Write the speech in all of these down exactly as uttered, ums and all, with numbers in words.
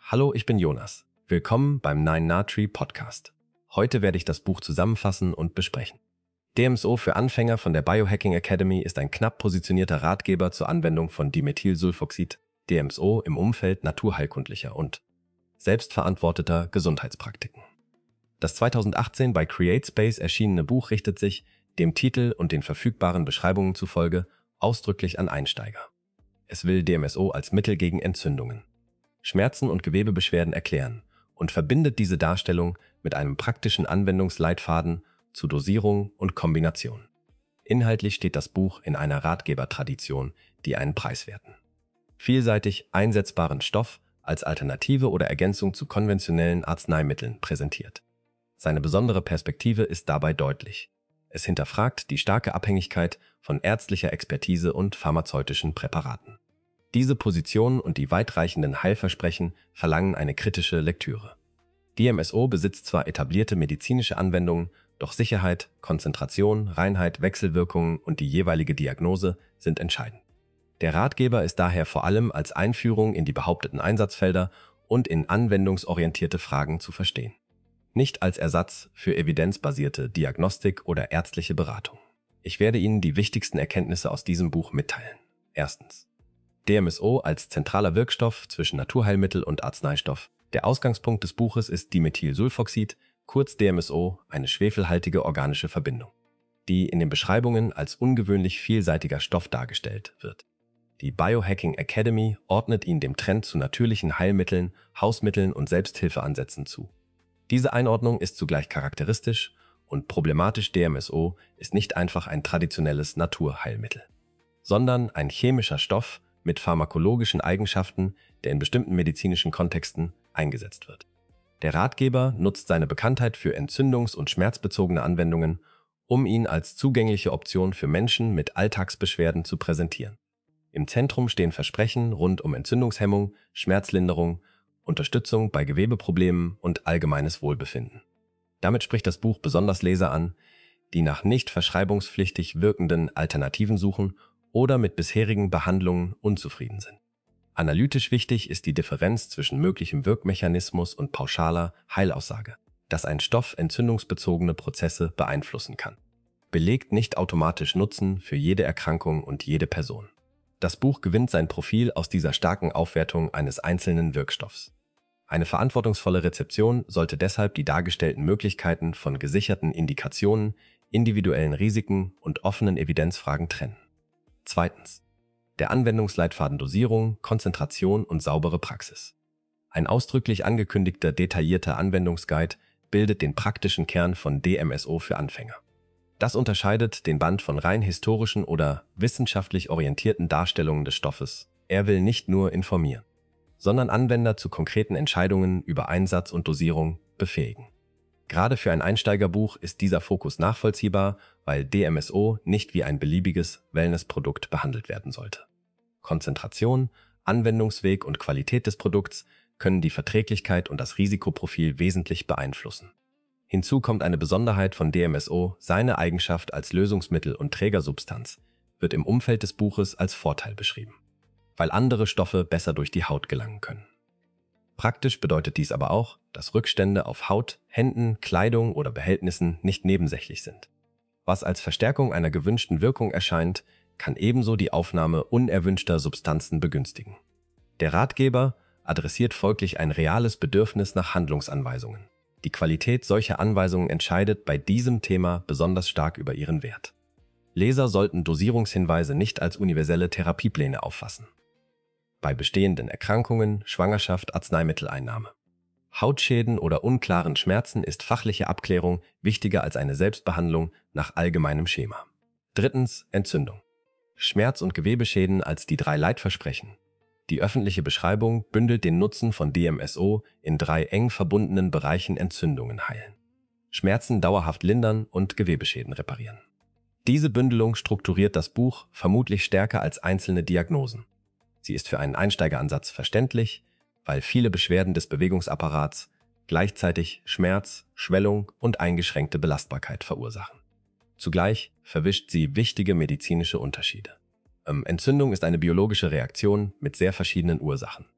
Hallo, ich bin Jonas. Willkommen beim Nine Nahtri Podcast. Heute werde ich das Buch zusammenfassen und besprechen. D M S O für Anfänger von der Biohacking Academy ist ein knapp positionierter Ratgeber zur Anwendung von Dimethylsulfoxid, D M S O, im Umfeld naturheilkundlicher und selbstverantworteter Gesundheitspraktiken. Das zweitausendachtzehn bei CreateSpace erschienene Buch richtet sich, dem Titel und den verfügbaren Beschreibungen zufolge, ausdrücklich an Einsteiger. Es will D M S O als Mittel gegen Entzündungen, Schmerzen und Gewebebeschwerden erklären und verbindet diese Darstellung mit einem praktischen Anwendungsleitfaden zu Dosierung und Kombination. Inhaltlich steht das Buch in einer Ratgebertradition, die einen preiswerten, vielseitig einsetzbaren Stoff als Alternative oder Ergänzung zu konventionellen Arzneimitteln präsentiert. Seine besondere Perspektive ist dabei deutlich. Es hinterfragt die starke Abhängigkeit von ärztlicher Expertise und pharmazeutischen Präparaten. Diese Position und die weitreichenden Heilversprechen verlangen eine kritische Lektüre. D M S O besitzt zwar etablierte medizinische Anwendungen, doch Sicherheit, Konzentration, Reinheit, Wechselwirkungen und die jeweilige Diagnose sind entscheidend. Der Ratgeber ist daher vor allem als Einführung in die behaupteten Einsatzfelder und in anwendungsorientierte Fragen zu verstehen, nicht als Ersatz für evidenzbasierte Diagnostik oder ärztliche Beratung. Ich werde Ihnen die wichtigsten Erkenntnisse aus diesem Buch mitteilen. Erstens. D M S O als zentraler Wirkstoff zwischen Naturheilmittel und Arzneistoff. Der Ausgangspunkt des Buches ist Dimethylsulfoxid, kurz D M S O, eine schwefelhaltige organische Verbindung, die in den Beschreibungen als ungewöhnlich vielseitiger Stoff dargestellt wird. Die Biohacking Academy ordnet ihn dem Trend zu natürlichen Heilmitteln, Hausmitteln und Selbsthilfeansätzen zu. Diese Einordnung ist zugleich charakteristisch und problematisch. D M S O ist nicht einfach ein traditionelles Naturheilmittel, sondern ein chemischer Stoff mit pharmakologischen Eigenschaften, der in bestimmten medizinischen Kontexten eingesetzt wird. Der Ratgeber nutzt seine Bekanntheit für entzündungs- und schmerzbezogene Anwendungen, um ihn als zugängliche Option für Menschen mit Alltagsbeschwerden zu präsentieren. Im Zentrum stehen Versprechen rund um Entzündungshemmung, Schmerzlinderung, Unterstützung bei Gewebeproblemen und allgemeines Wohlbefinden. Damit spricht das Buch besonders Leser an, die nach nicht verschreibungspflichtig wirkenden Alternativen suchen oder mit bisherigen Behandlungen unzufrieden sind. Analytisch wichtig ist die Differenz zwischen möglichem Wirkmechanismus und pauschaler Heilaussage, dass ein Stoff entzündungsbezogene Prozesse beeinflussen kann. Belegt nicht automatisch Nutzen für jede Erkrankung und jede Person. Das Buch gewinnt sein Profil aus dieser starken Aufwertung eines einzelnen Wirkstoffs. Eine verantwortungsvolle Rezeption sollte deshalb die dargestellten Möglichkeiten von gesicherten Indikationen, individuellen Risiken und offenen Evidenzfragen trennen. Zweitens. Der Anwendungsleitfaden Dosierung, Konzentration und saubere Praxis. Ein ausdrücklich angekündigter, detaillierter Anwendungsguide bildet den praktischen Kern von D M S O für Anfänger. Das unterscheidet den Band von rein historischen oder wissenschaftlich orientierten Darstellungen des Stoffes. Er will nicht nur informieren, sondern Anwender zu konkreten Entscheidungen über Einsatz und Dosierung befähigen. Gerade für ein Einsteigerbuch ist dieser Fokus nachvollziehbar, weil D M S O nicht wie ein beliebiges Wellnessprodukt behandelt werden sollte. Konzentration, Anwendungsweg und Qualität des Produkts können die Verträglichkeit und das Risikoprofil wesentlich beeinflussen. Hinzu kommt eine Besonderheit von D M S O: seine Eigenschaft als Lösungsmittel und Trägersubstanz wird im Umfeld des Buches als Vorteil beschrieben, weil andere Stoffe besser durch die Haut gelangen können. Praktisch bedeutet dies aber auch, dass Rückstände auf Haut, Händen, Kleidung oder Behältnissen nicht nebensächlich sind. Was als Verstärkung einer gewünschten Wirkung erscheint, kann ebenso die Aufnahme unerwünschter Substanzen begünstigen. Der Ratgeber adressiert folglich ein reales Bedürfnis nach Handlungsanweisungen. Die Qualität solcher Anweisungen entscheidet bei diesem Thema besonders stark über ihren Wert. Leser sollten Dosierungshinweise nicht als universelle Therapiepläne auffassen. Bei bestehenden Erkrankungen, Schwangerschaft, Arzneimitteleinnahme, Hautschäden oder unklaren Schmerzen ist fachliche Abklärung wichtiger als eine Selbstbehandlung nach allgemeinem Schema. Drittens. Entzündung. Schmerz- und Gewebeschäden als die drei Leitversprechen. Die öffentliche Beschreibung bündelt den Nutzen von D M S O in drei eng verbundenen Bereichen: Entzündungen heilen, Schmerzen dauerhaft lindern und Gewebeschäden reparieren. Diese Bündelung strukturiert das Buch vermutlich stärker als einzelne Diagnosen. Sie ist für einen Einsteigeransatz verständlich, weil viele Beschwerden des Bewegungsapparats gleichzeitig Schmerz, Schwellung und eingeschränkte Belastbarkeit verursachen. Zugleich verwischt sie wichtige medizinische Unterschiede. Ähm, Entzündung ist eine biologische Reaktion mit sehr verschiedenen Ursachen.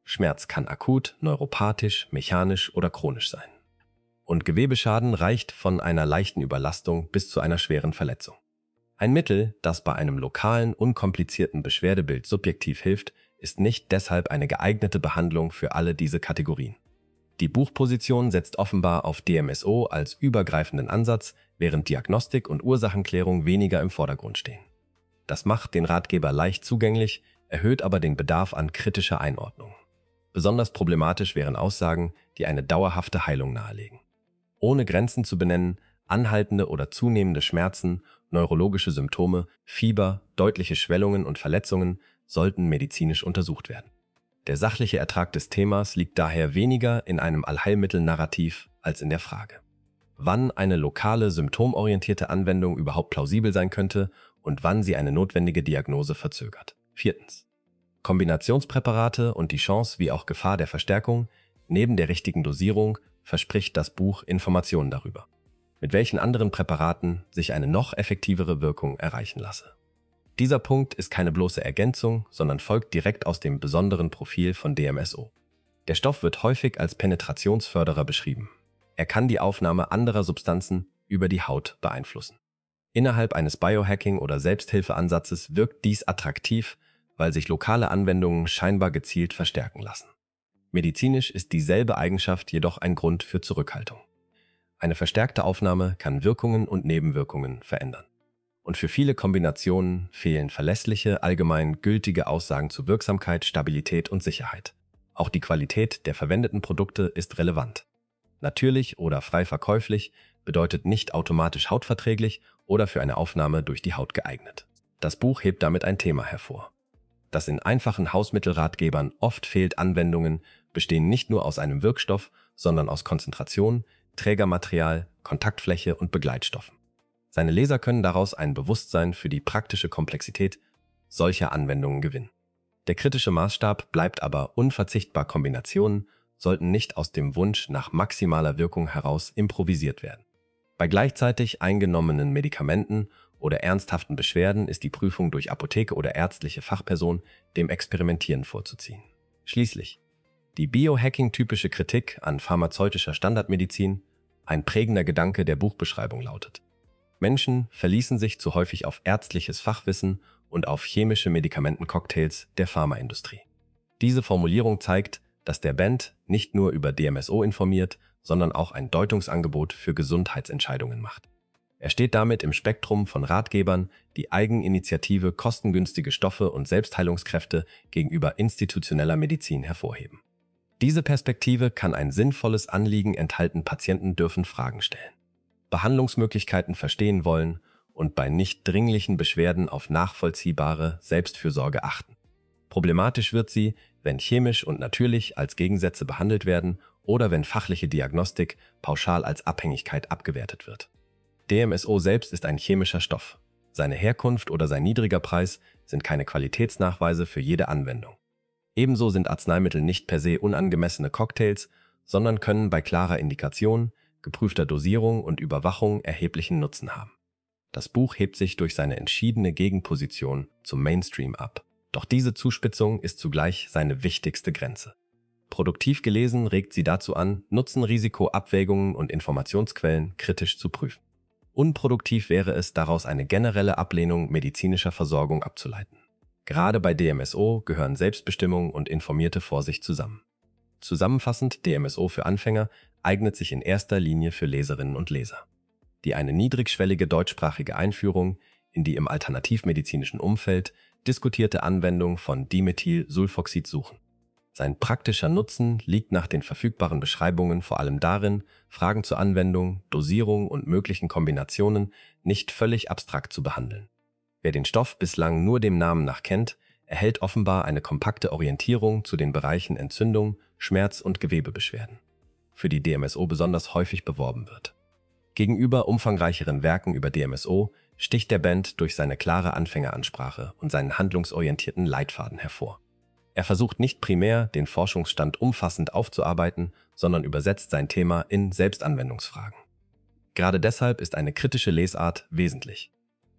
Schmerz kann akut, neuropathisch, mechanisch oder chronisch sein. Und Gewebeschaden reicht von einer leichten Überlastung bis zu einer schweren Verletzung. Ein Mittel, das bei einem lokalen, unkomplizierten Beschwerdebild subjektiv hilft, ist nicht deshalb eine geeignete Behandlung für alle diese Kategorien. Die Buchposition setzt offenbar auf D M S O als übergreifenden Ansatz, während Diagnostik und Ursachenklärung weniger im Vordergrund stehen. Das macht den Ratgeber leicht zugänglich, erhöht aber den Bedarf an kritischer Einordnung. Besonders problematisch wären Aussagen, die eine dauerhafte Heilung nahelegen. Ohne Grenzen zu benennen, anhaltende oder zunehmende Schmerzen, neurologische Symptome, Fieber, deutliche Schwellungen und Verletzungen sollten medizinisch untersucht werden. Der sachliche Ertrag des Themas liegt daher weniger in einem Allheilmittel-Narrativ als in der Frage, wann eine lokale, symptomorientierte Anwendung überhaupt plausibel sein könnte und wann sie eine notwendige Diagnose verzögert. Viertens. Kombinationspräparate und die Chance wie auch Gefahr der Verstärkung neben der richtigen Dosierung verspricht das Buch Informationen darüber, mit welchen anderen Präparaten sich eine noch effektivere Wirkung erreichen lasse. Dieser Punkt ist keine bloße Ergänzung, sondern folgt direkt aus dem besonderen Profil von D M S O. Der Stoff wird häufig als Penetrationsförderer beschrieben. Er kann die Aufnahme anderer Substanzen über die Haut beeinflussen. Innerhalb eines Biohacking- oder Selbsthilfeansatzes wirkt dies attraktiv, weil sich lokale Anwendungen scheinbar gezielt verstärken lassen. Medizinisch ist dieselbe Eigenschaft jedoch ein Grund für Zurückhaltung. Eine verstärkte Aufnahme kann Wirkungen und Nebenwirkungen verändern. Und für viele Kombinationen fehlen verlässliche, allgemein gültige Aussagen zu Wirksamkeit, Stabilität und Sicherheit. Auch die Qualität der verwendeten Produkte ist relevant. Natürlich oder frei verkäuflich bedeutet nicht automatisch hautverträglich oder für eine Aufnahme durch die Haut geeignet. Das Buch hebt damit ein Thema hervor. Das in einfachen Hausmittelratgebern oft fehlt. Anwendungen bestehen nicht nur aus einem Wirkstoff, sondern aus Konzentration, Trägermaterial, Kontaktfläche und Begleitstoffen. Seine Leser können daraus ein Bewusstsein für die praktische Komplexität solcher Anwendungen gewinnen. Der kritische Maßstab bleibt aber unverzichtbar. Kombinationen sollten nicht aus dem Wunsch nach maximaler Wirkung heraus improvisiert werden. Bei gleichzeitig eingenommenen Medikamenten oder ernsthaften Beschwerden ist die Prüfung durch Apotheke oder ärztliche Fachperson dem Experimentieren vorzuziehen. Schließlich die Biohacking-typische Kritik an pharmazeutischer Standardmedizin, ein prägender Gedanke der Buchbeschreibung lautet: Menschen verließen sich zu häufig auf ärztliches Fachwissen und auf chemische Medikamentencocktails der Pharmaindustrie. Diese Formulierung zeigt, dass der Band nicht nur über D M S O informiert, sondern auch ein Deutungsangebot für Gesundheitsentscheidungen macht. Er steht damit im Spektrum von Ratgebern, die Eigeninitiative, kostengünstige Stoffe und Selbstheilungskräfte gegenüber institutioneller Medizin hervorheben. Diese Perspektive kann ein sinnvolles Anliegen enthalten. Patienten dürfen Fragen stellen, Behandlungsmöglichkeiten verstehen wollen und bei nicht dringlichen Beschwerden auf nachvollziehbare Selbstfürsorge achten. Problematisch wird sie, wenn chemisch und natürlich als Gegensätze behandelt werden oder wenn fachliche Diagnostik pauschal als Abhängigkeit abgewertet wird. D M S O selbst ist ein chemischer Stoff. Seine Herkunft oder sein niedriger Preis sind keine Qualitätsnachweise für jede Anwendung. Ebenso sind Arzneimittel nicht per se unangemessene Cocktails, sondern können bei klarer Indikation, geprüfter Dosierung und Überwachung erheblichen Nutzen haben. Das Buch hebt sich durch seine entschiedene Gegenposition zum Mainstream ab. Doch diese Zuspitzung ist zugleich seine wichtigste Grenze. Produktiv gelesen regt sie dazu an, Nutzen-Risiko-Abwägungen und Informationsquellen kritisch zu prüfen. Unproduktiv wäre es, daraus eine generelle Ablehnung medizinischer Versorgung abzuleiten. Gerade bei D M S O gehören Selbstbestimmung und informierte Vorsicht zusammen. Zusammenfassend, D M S O für Anfänger eignet sich in erster Linie für Leserinnen und Leser, die eine niedrigschwellige deutschsprachige Einführung in die im alternativmedizinischen Umfeld diskutierte Anwendung von Dimethylsulfoxid suchen. Sein praktischer Nutzen liegt nach den verfügbaren Beschreibungen vor allem darin, Fragen zur Anwendung, Dosierung und möglichen Kombinationen nicht völlig abstrakt zu behandeln. Wer den Stoff bislang nur dem Namen nach kennt, erhält offenbar eine kompakte Orientierung zu den Bereichen Entzündung, Schmerz und Gewebebeschwerden, für die D M S O besonders häufig beworben wird. Gegenüber umfangreicheren Werken über D M S O sticht der Band durch seine klare Anfängeransprache und seinen handlungsorientierten Leitfaden hervor. Er versucht nicht primär, den Forschungsstand umfassend aufzuarbeiten, sondern übersetzt sein Thema in Selbstanwendungsfragen. Gerade deshalb ist eine kritische Lesart wesentlich.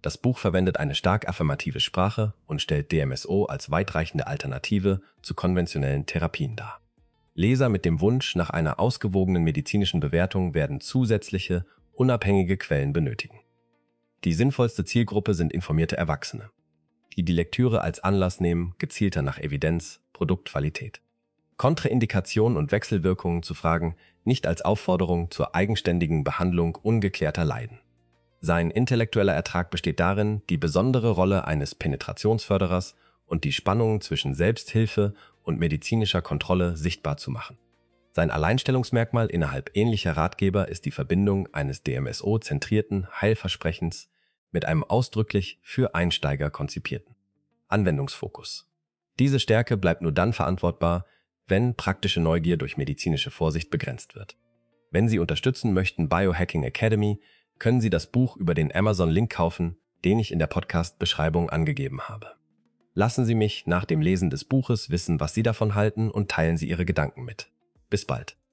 Das Buch verwendet eine stark affirmative Sprache und stellt D M S O als weitreichende Alternative zu konventionellen Therapien dar. Leser mit dem Wunsch nach einer ausgewogenen medizinischen Bewertung werden zusätzliche, unabhängige Quellen benötigen. Die sinnvollste Zielgruppe sind informierte Erwachsene, die die Lektüre als Anlass nehmen, gezielter nach Evidenz, Produktqualität, Kontraindikationen und Wechselwirkungen zu fragen, nicht als Aufforderung zur eigenständigen Behandlung ungeklärter Leiden. Sein intellektueller Ertrag besteht darin, die besondere Rolle eines Penetrationsförderers und die Spannungen zwischen Selbsthilfe und medizinischer Kontrolle sichtbar zu machen. Sein Alleinstellungsmerkmal innerhalb ähnlicher Ratgeber ist die Verbindung eines D M S O-zentrierten Heilversprechens mit einem ausdrücklich für Einsteiger konzipierten Anwendungsfokus. Diese Stärke bleibt nur dann verantwortbar, wenn praktische Neugier durch medizinische Vorsicht begrenzt wird. Wenn Sie unterstützen möchten Biohacking Academy, können Sie das Buch über den Amazon-Link kaufen, den ich in der Podcast-Beschreibung angegeben habe. Lassen Sie mich nach dem Lesen des Buches wissen, was Sie davon halten, und teilen Sie Ihre Gedanken mit. Bis bald.